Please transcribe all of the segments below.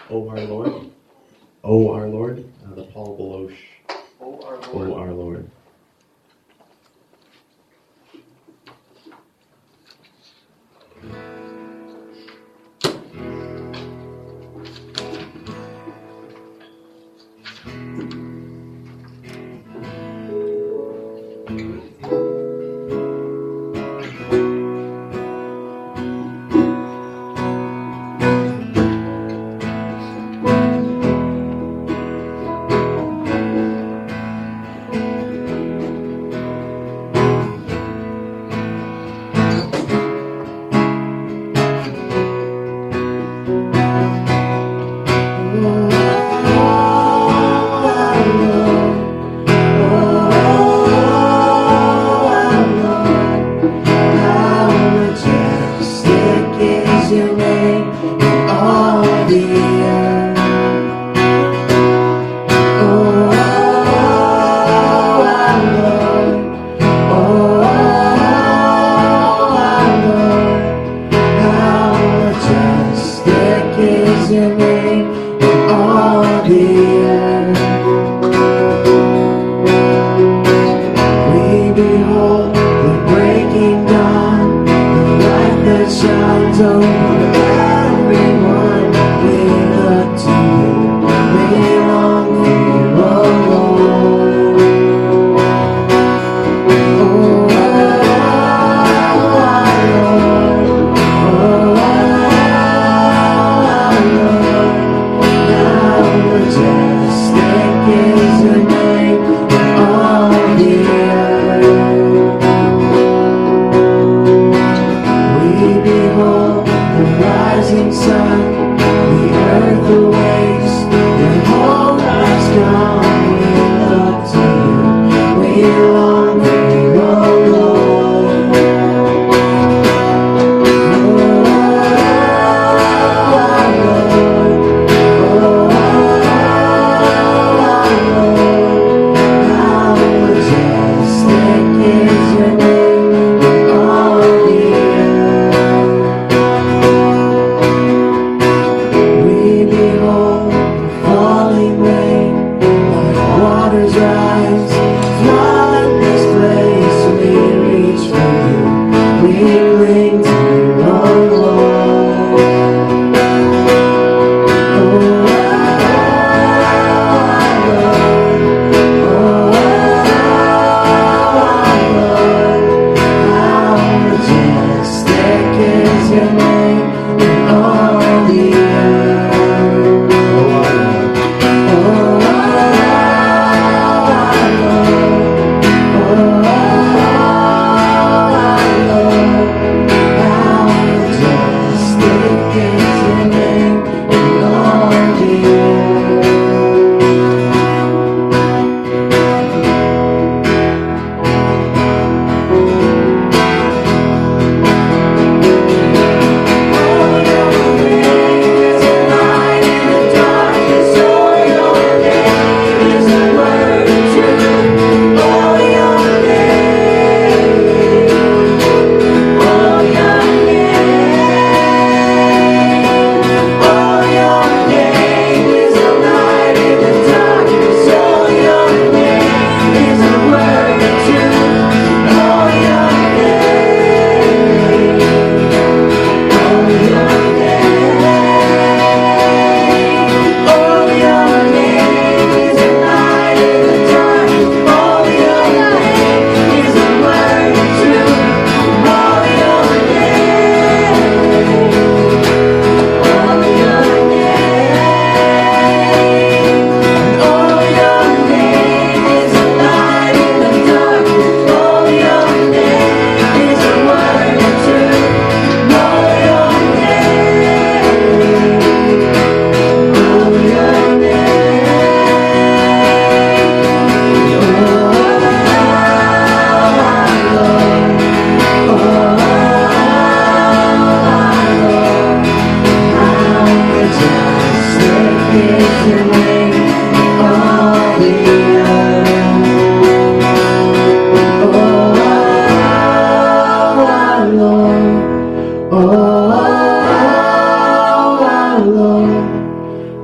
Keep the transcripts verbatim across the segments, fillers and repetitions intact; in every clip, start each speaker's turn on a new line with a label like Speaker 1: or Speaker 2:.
Speaker 1: O our Lord, O our Lord, uh, the Paul Baloche,
Speaker 2: O our Lord.
Speaker 1: O our Lord.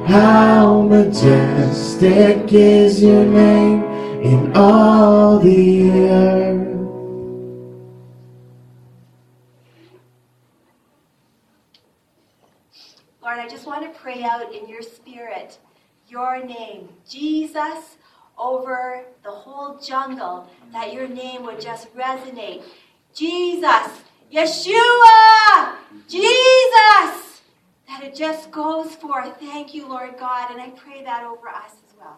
Speaker 2: How majestic is your name in all the earth.
Speaker 3: Lord, I just want to pray out in your spirit, your name, Jesus, over the whole jungle, that your name would just resonate. Jesus, Yeshua, Jesus, that it just goes forth. Thank you, Lord God, and I pray that over us as well.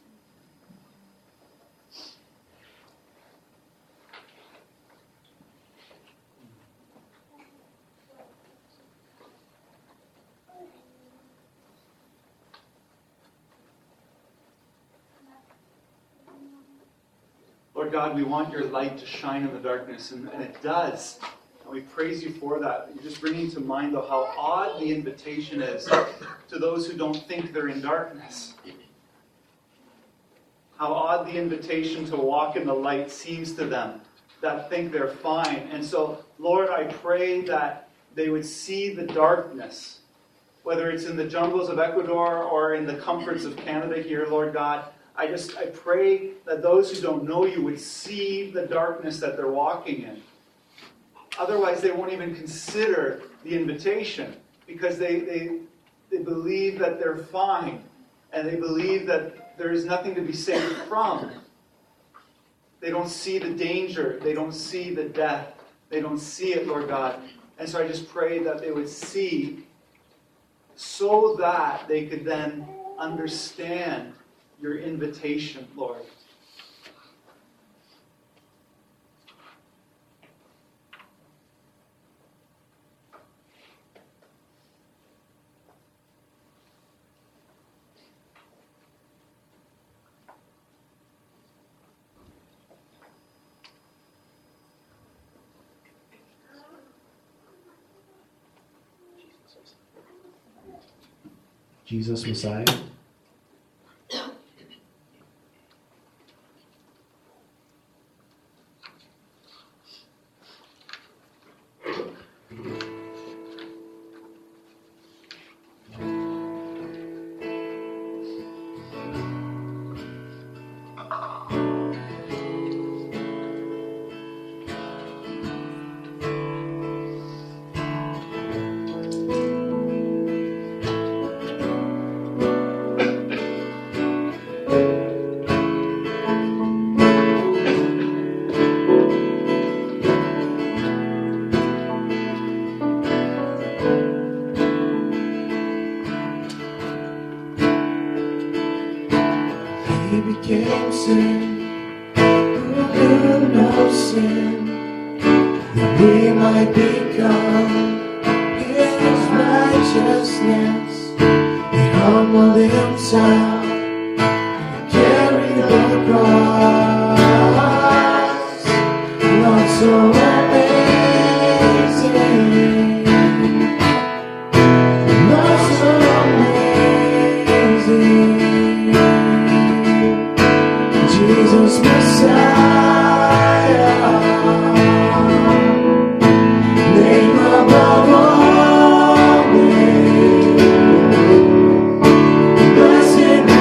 Speaker 4: Lord God, we want your light to shine in the darkness, and, and it does. And we praise you for that. You're just bringing to mind, though, how odd the invitation is to those who don't think they're in darkness. How odd the invitation to walk in the light seems to them that think they're fine. And so, Lord, I pray that they would see the darkness, whether it's in the jungles of Ecuador or in the comforts of Canada here, Lord God. I just, I pray that those who don't know you would see the darkness that they're walking in. Otherwise, they won't even consider the invitation because they, they, they believe that they're fine and they believe that there is nothing to be saved from. They don't see the danger. They don't see the death. They don't see it, Lord God. And so I just pray that they would see so that they could then understand your invitation, Lord.
Speaker 1: Jesus Messiah.
Speaker 2: He became sin, who knew no sin, that we might become his righteousness. He humbled himself and carried the cross. Love so amazing, love so amazing. Jesus Messiah, name above all names, blessed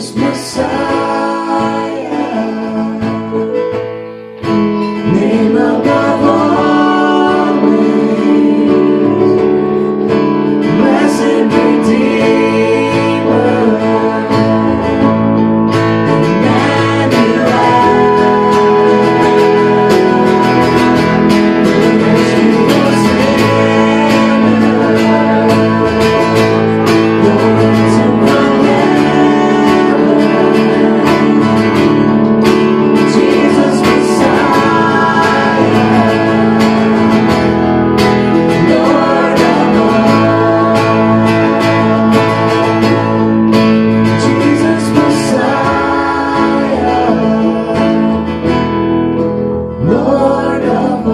Speaker 2: Jesus Messiah, name above all names, blessed Redeemer, Jesus Messiah, Lord of all. Jesus Messiah, Lord of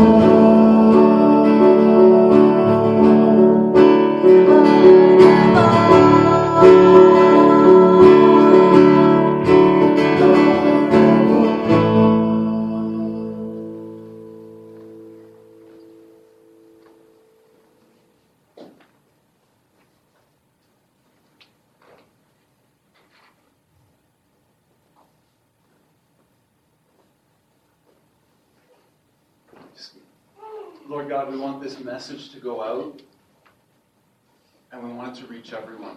Speaker 4: Lord God, we want this message to go out, and we want it to reach everyone.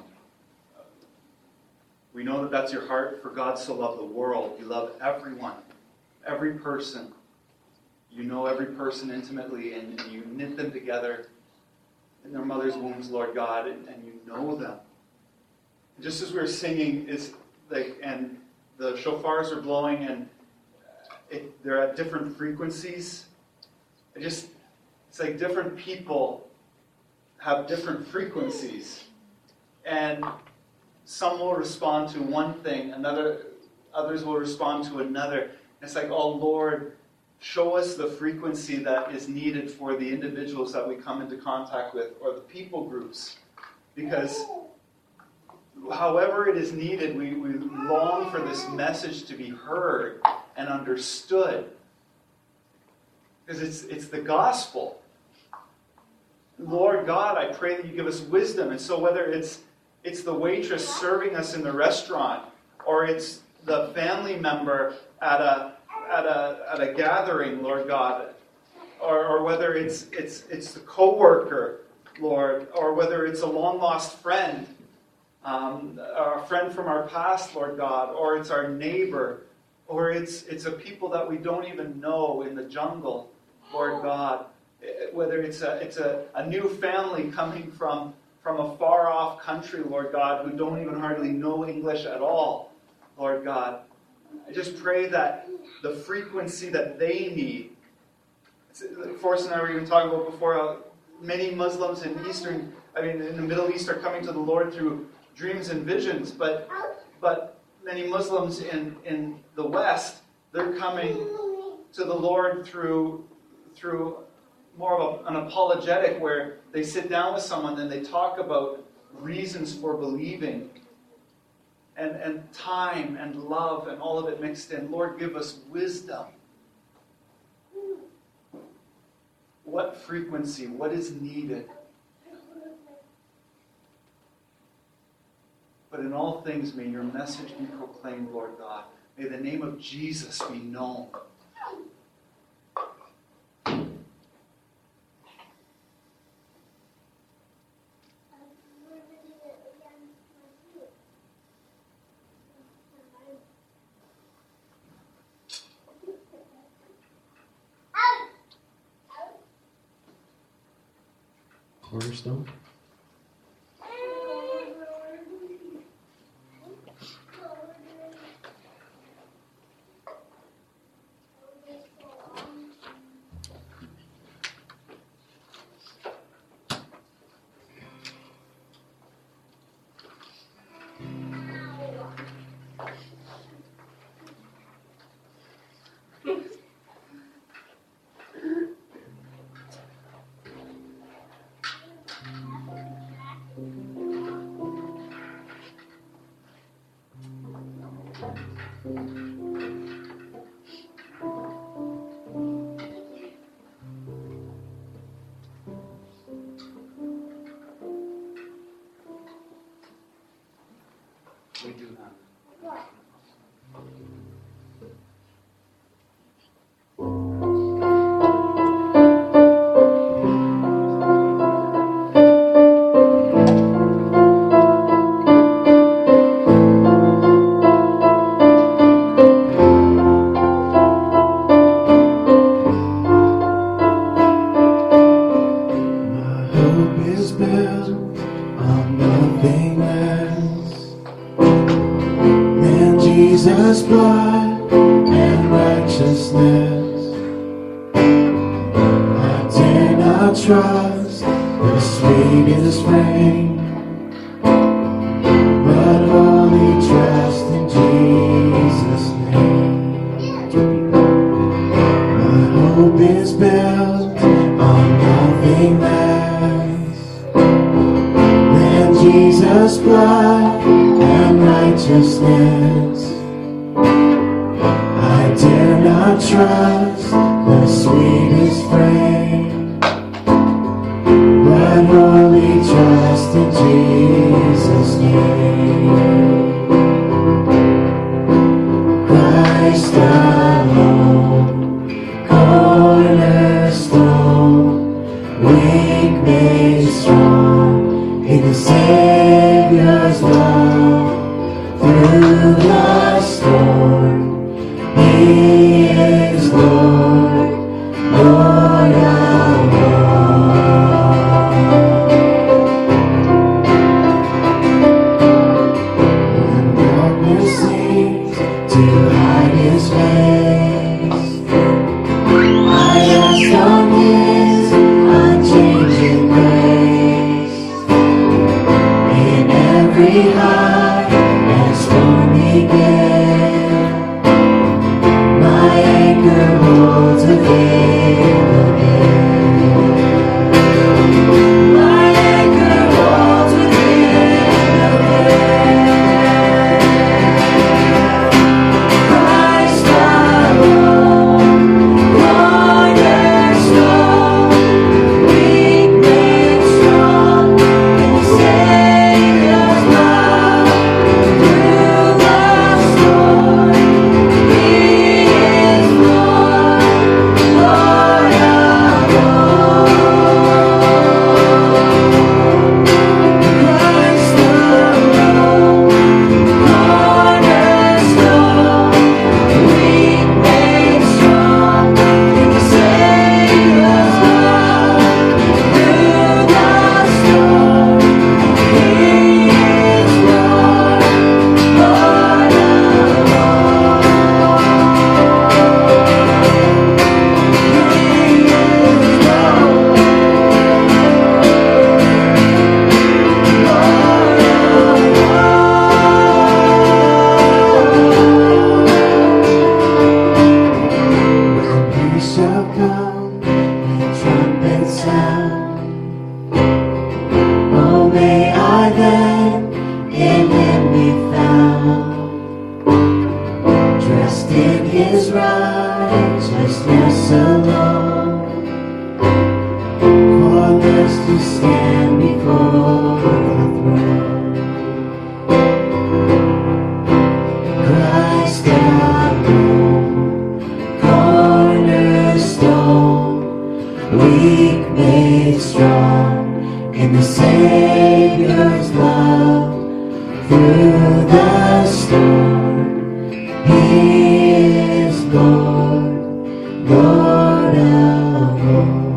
Speaker 4: We know that that's your heart, for God so loved the world. You love everyone, every person. You know every person intimately, and, and you knit them together in their mother's wombs, Lord God, and, and you know them. Just as we were singing, is like, and the shofars are blowing, and it, they're at different frequencies. It just, it's like different people have different frequencies, and some will respond to one thing, another, others will respond to another. It's like, oh Lord, show us the frequency that is needed for the individuals that we come into contact with, or the people groups, because however it is needed, we, we long for this message to be heard and understood. Because it's it's the gospel. Lord God, I pray that you give us wisdom. And so whether it's it's the waitress serving us in the restaurant, or it's the family member at a at a at a gathering, Lord God, or, or whether it's it's it's the coworker, Lord, or whether it's a long lost friend, um, a friend from our past, Lord God, or it's our neighbor, or it's it's a people that we don't even know in the jungle, Lord God. Whether it's a it's a, a new family coming from, from a far off country, Lord God, who don't even hardly know English at all, Lord God. I just pray that the frequency that they need. Forrest and I were even talking about before how many Muslims in Eastern, I mean in the Middle East are coming to the Lord through dreams and visions, but but many Muslims in, in the West, they're coming to the Lord through through more of a, an apologetic, where they sit down with someone and they talk about reasons for believing, and, and time and love and all of it mixed in. Lord, give us wisdom. What frequency? What is needed? But in all things, may your message be proclaimed, Lord God. May the name of Jesus be known.
Speaker 1: Cornerstone.
Speaker 4: We do have.
Speaker 2: Jesus' blood and righteousness. I dare not trust the sweetest frame, but only trust in Jesus' name. My hope is built on nothing less than Jesus' blood and righteousness. I dare not trust the sweetest frame, but only trust in Jesus' name. Christ alone, cornerstone, weak made strong in the Savior's love. Through the storm, He is Lord, Lord of all. When darkness seems to hide His face, I rest on His unchanging grace. In every high and stormy gale, my anchor holds within the gale. My anchor holds within the gale. Christ alone, cornerstone, weak made strong in the Savior's love. Through the storm, He is Lord, Lord of all. Christ alone, cornerstone, weak made strong in the Savior's love. Through the storm, He is Lord, Lord of all. He is Lord, He shall come with trumpet sound. Oh, may I then in Him be found, dressed in His righteousness alone, faultless to stand before the throne. Christ alone, cornerstone, weak made strong in the Savior's love. Through the storm, He is Lord, Lord of all.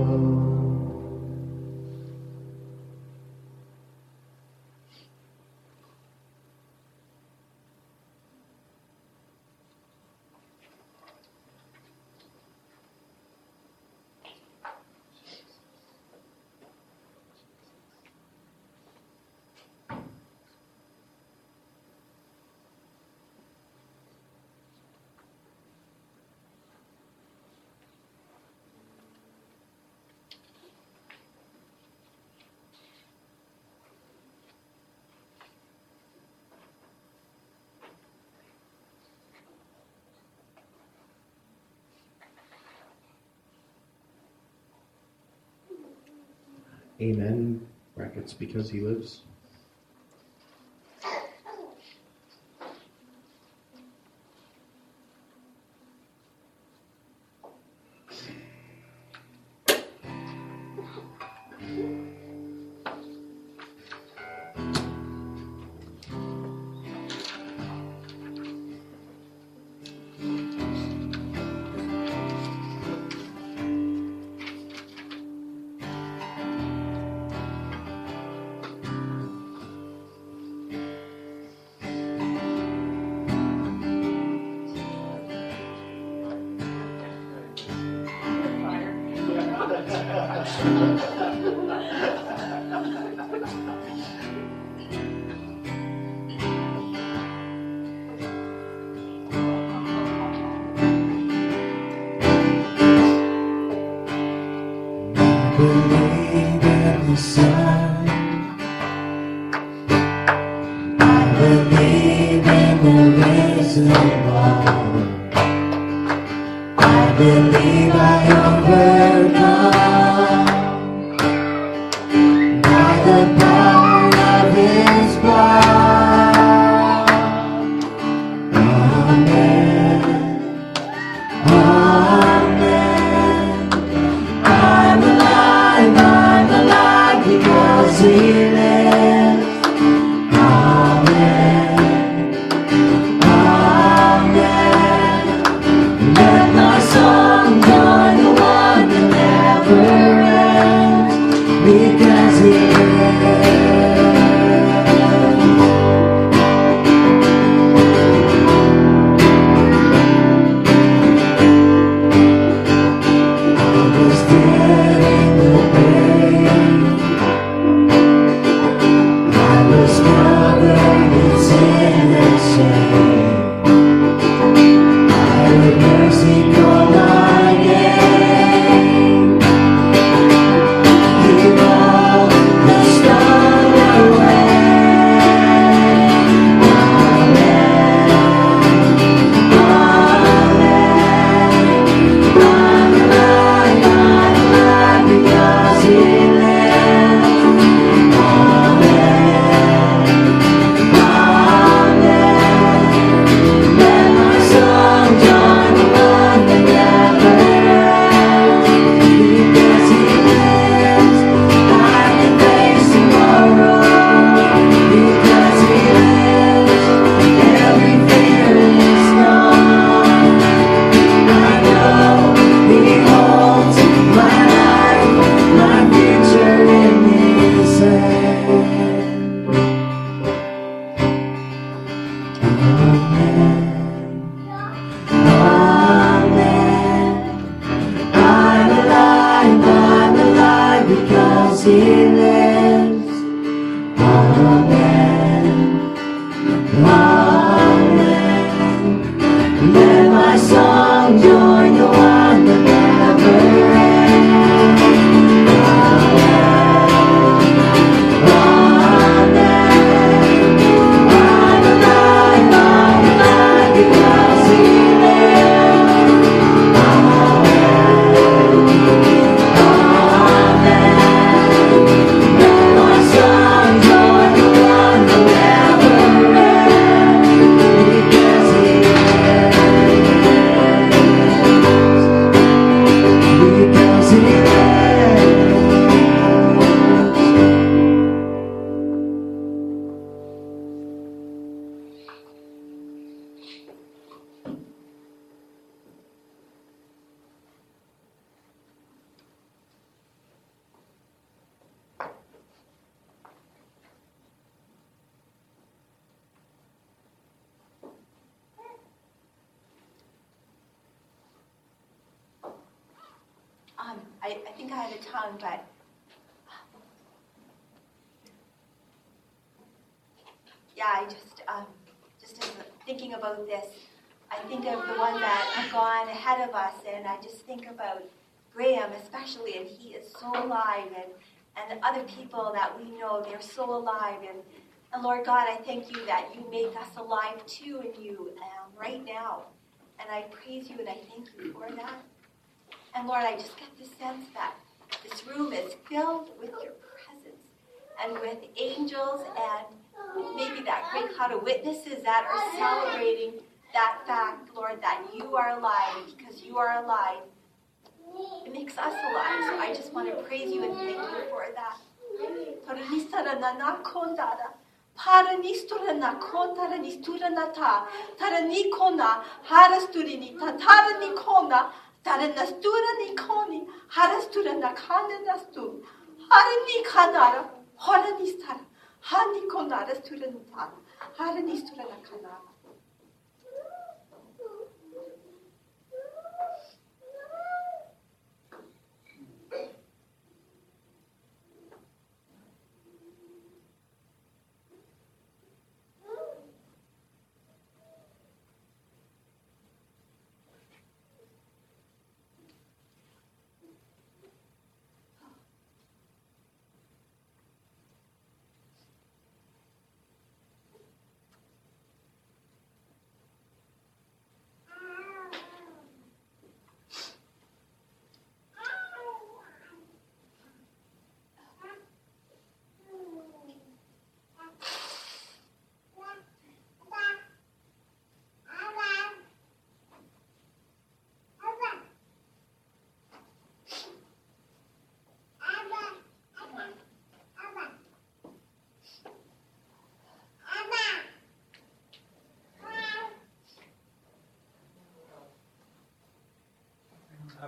Speaker 1: Amen, brackets, because He lives.
Speaker 2: believe in the sun. I believe in the risen Lord. I believe I overcome by the power of His blood. Amen. Amen. I'm alive, I'm alive because He lives. Amen. Amen. Let my song join the one that never ends because He lives. I was dead in the grave. I was covered in sin and shame. I heard mercy call my name. He rolled the stone away. Amen. Amen. I'm alive, I'm alive because He lives. Amen. Amen. Let my song join the one that never ends because He lives. I can face tomorrow because He lives. Every fear is gone. I know He holds my life, my future in His hand. Amen. Amen. I'm alive, I'm alive because He lives. Amen. Amen. Let my song join the one that never ends. Amen. I'm alive, I'm alive because He lives. Amen. Amen. Let my song join the one that never ends because He lives. Because He lives.
Speaker 3: Um, I, I think I had a tongue, but yeah, I just um, just as thinking about this, I think of the one that have gone ahead of us, and I just think about Graham especially, and he is so alive, and and the other people that we know, they're so alive, and and Lord God, I thank you that you make us alive too in you um, right now, and I praise you and I thank you for that. And Lord, I just get the sense that this room is filled with your presence and with angels and maybe that great cloud of witnesses that are celebrating that fact, Lord, that you are alive. And because you are alive, it makes us alive. So I just want to praise you and thank you for that. Paranistura na kontara nistura na ta, taranikona, harasturi ni ta, taranikona, taranastura ni koni, harastura na kana nastu, harani kanara, horanistara, hanikona, rastura na ta, haranistura na kanara.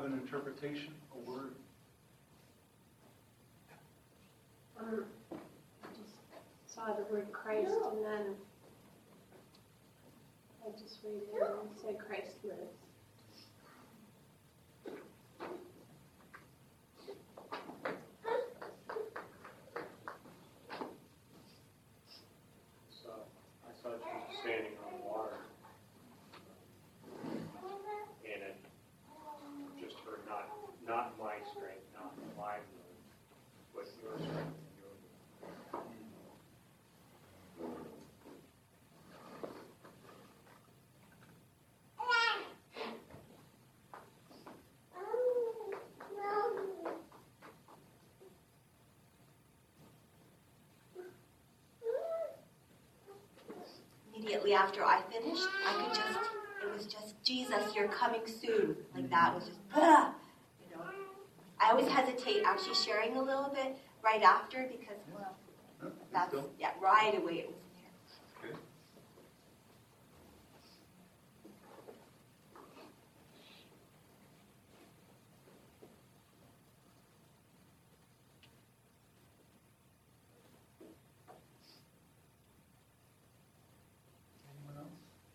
Speaker 4: an interpretation, a word?
Speaker 5: Um, I just saw the word Christ, and then I just read it and it said Christ lives.
Speaker 6: So I saw Jesus standing on water, and it just heard not not my strength, not my will, but your strength and your will.
Speaker 3: Immediately after I finished, I could just, it was just, Jesus, you're coming soon. Like that was just, ah, you know. I always hesitate actually sharing a little bit right after because, well,
Speaker 4: No,
Speaker 3: that's,
Speaker 4: go.
Speaker 3: yeah, right away it was in there.
Speaker 4: Okay. Anyone else?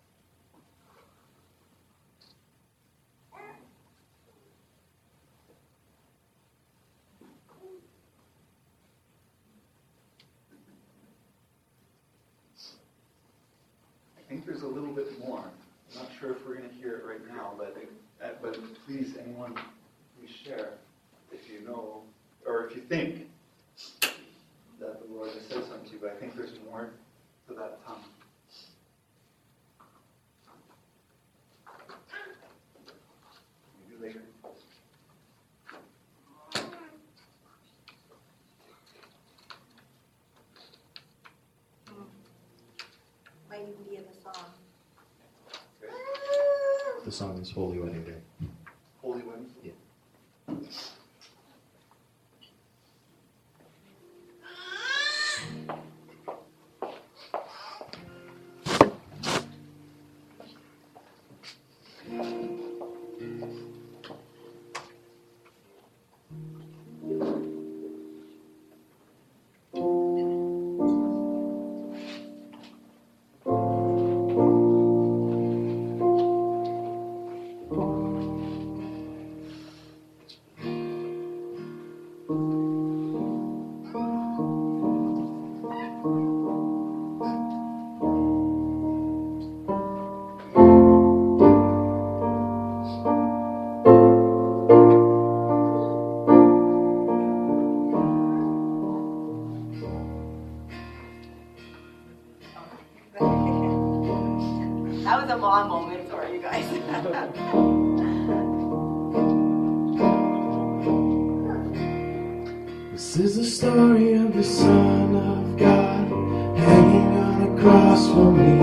Speaker 4: I think there's a little bit more. I'm not sure if we're going to hear it right now, but uh, but please, anyone, please share if you know or if you think that the Lord has said something to you. But I think there's more to that tongue. Maybe later.
Speaker 3: Might even be in the song.
Speaker 4: Okay.
Speaker 1: The song is Holy Wedding Day.
Speaker 4: Holy Wind.
Speaker 1: Yeah.
Speaker 3: That was a long moment, sorry you guys.
Speaker 7: This is the story of the Son of God hanging on a cross for me.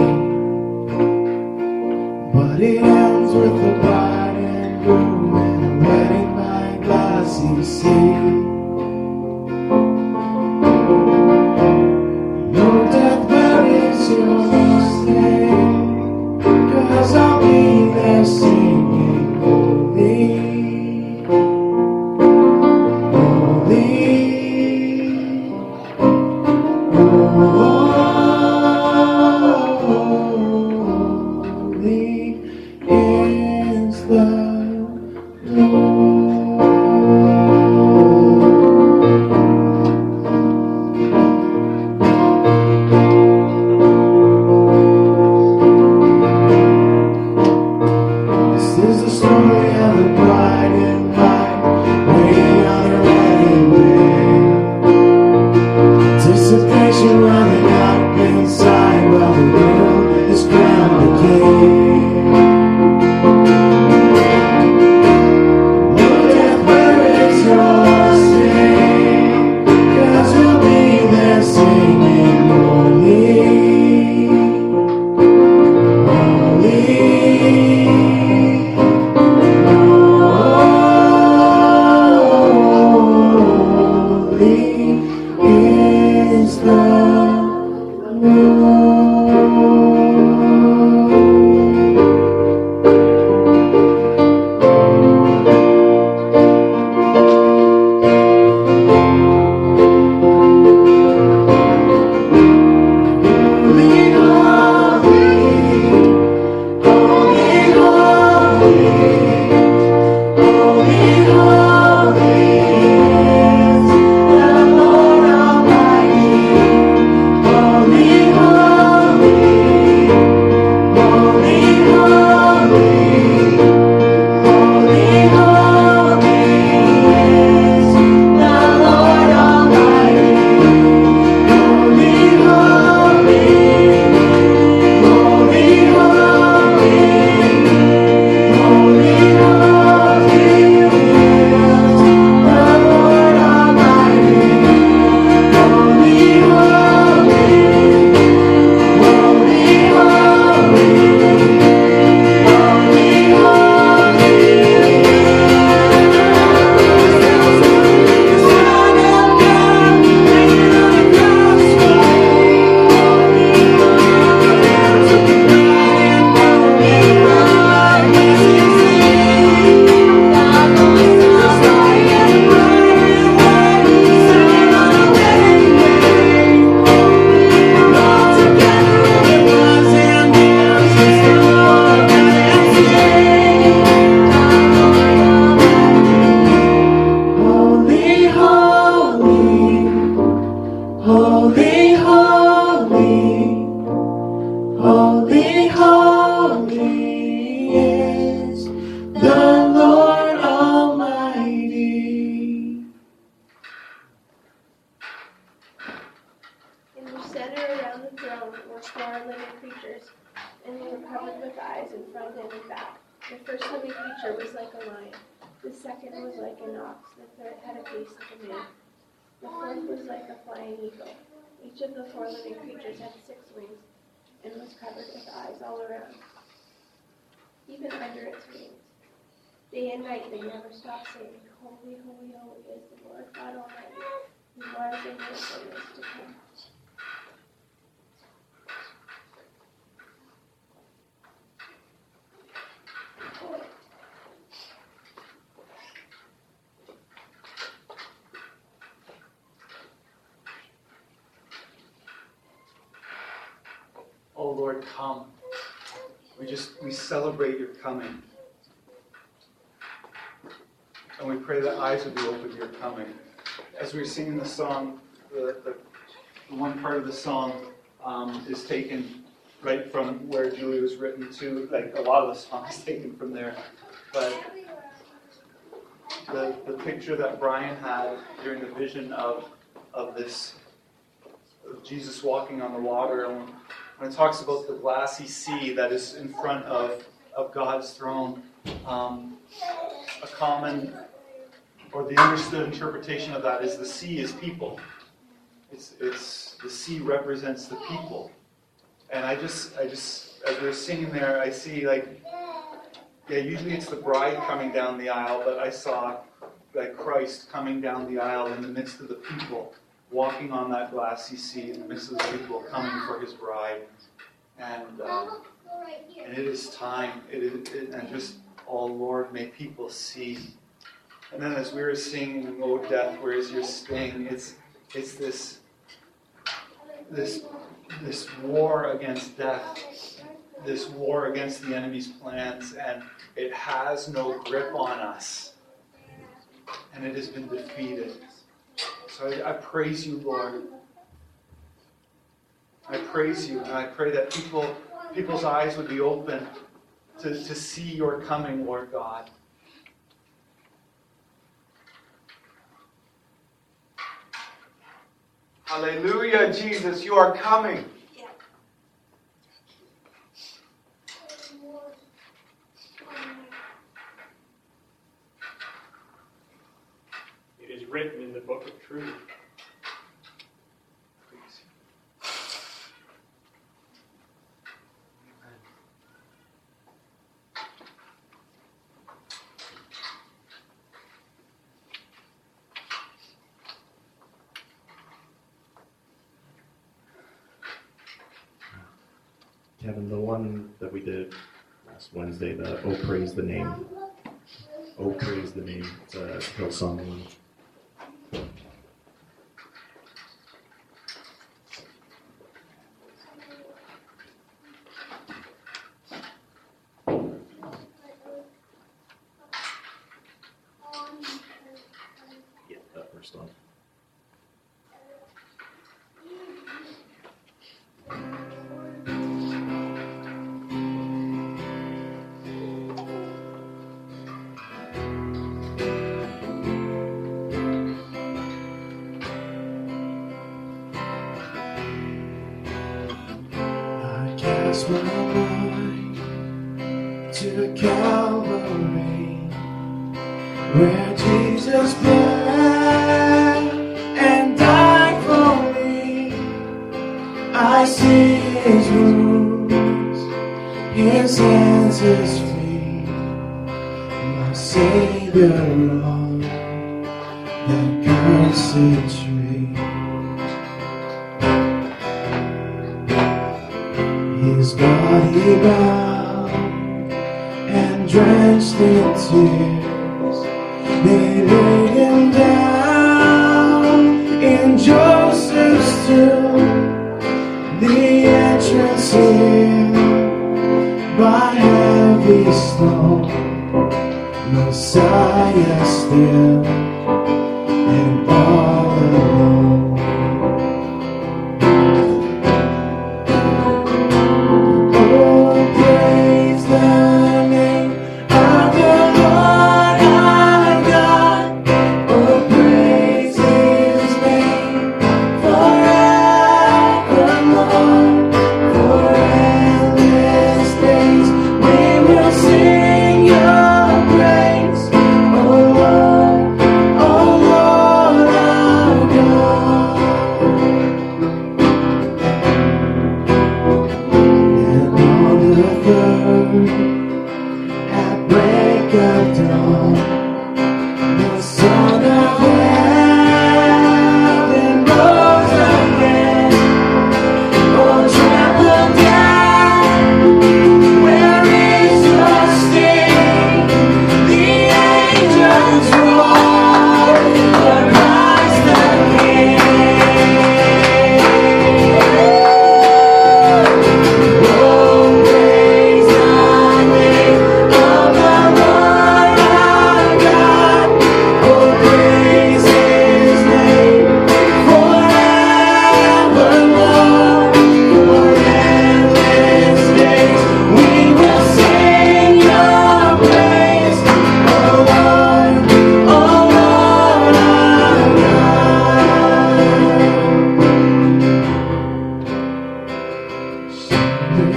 Speaker 7: But it ends with the bride and groom and a wedding by glassy sea. No death, where is your sting? 'Cause I'll be there singing holy.
Speaker 5: Centered around the throne were four living creatures, and they were covered with eyes in front and in back. The first living creature was like a lion. The second was like an ox. The third had a face like a man. The fourth was like a flying eagle. Each of the four living creatures had six wings and was covered with eyes all around, even under its wings. Day and night they never stopped saying, Holy, holy, holy is the Lord God Almighty, who was and is and is to come.
Speaker 4: Oh Lord, come. We just, we celebrate your coming. And we pray that eyes would be open to your coming. As we were singing the song, the, the, the one part of the song um, is taken right from where Julie was written to, like a lot of the songs taken from there. But the, the picture that Brian had during the vision of, of this, of Jesus walking on the water, and when it talks about the glassy sea that is in front of, of God's throne, um, a common or the understood interpretation of that is the sea is people. It's it's the sea represents the people. And I just I just as we're singing there, I see like yeah, usually it's the bride coming down the aisle, but I saw like Christ coming down the aisle in the midst of the people, walking on that glassy sea in the midst of the people coming for his bride. And um, and it is time. It is it, and just oh Lord, may people see. And then as we were singing, "Oh death, where is your sting?" It's it's this this this war against death, this war against the enemy's plans, and it has no grip on us, and it has been defeated. So I, I praise you, Lord. I praise you, and I pray that people people's eyes would be open to, to see your coming, Lord God.
Speaker 8: Hallelujah, Jesus, you are coming.
Speaker 6: It is written in the book of truth.
Speaker 1: Kevin, the one that we did last Wednesday, the Oh Praise the Name. Oh Praise the Name. It's a Hillsong one. Yeah, that first one.
Speaker 7: Cast my mind to Calvary, where Jesus bled and died for me. I see his wounds, his hands, his feet, my Savior on that cursed tree. His body bound and drenched in tears, they laid him down in Joseph's tomb. The entrance here by heavy stone, Messiah still and all alone. Forever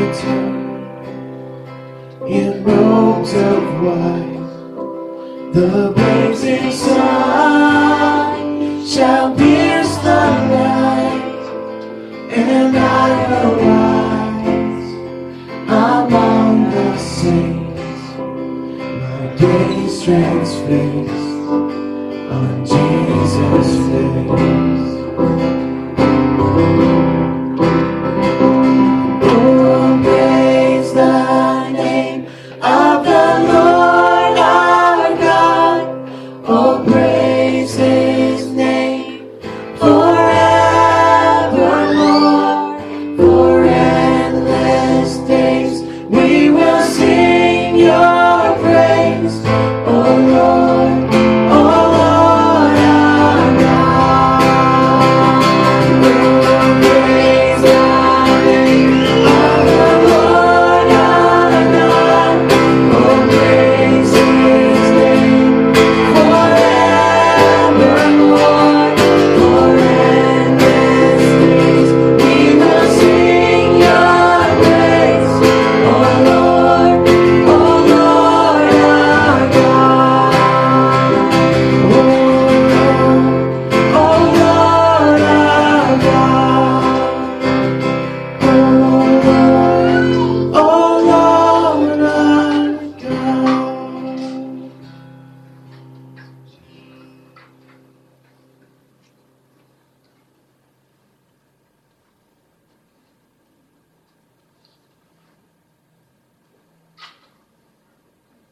Speaker 7: return in robes of white. The blazing sun shall pierce the night, and I will rise among the saints, my days transfixed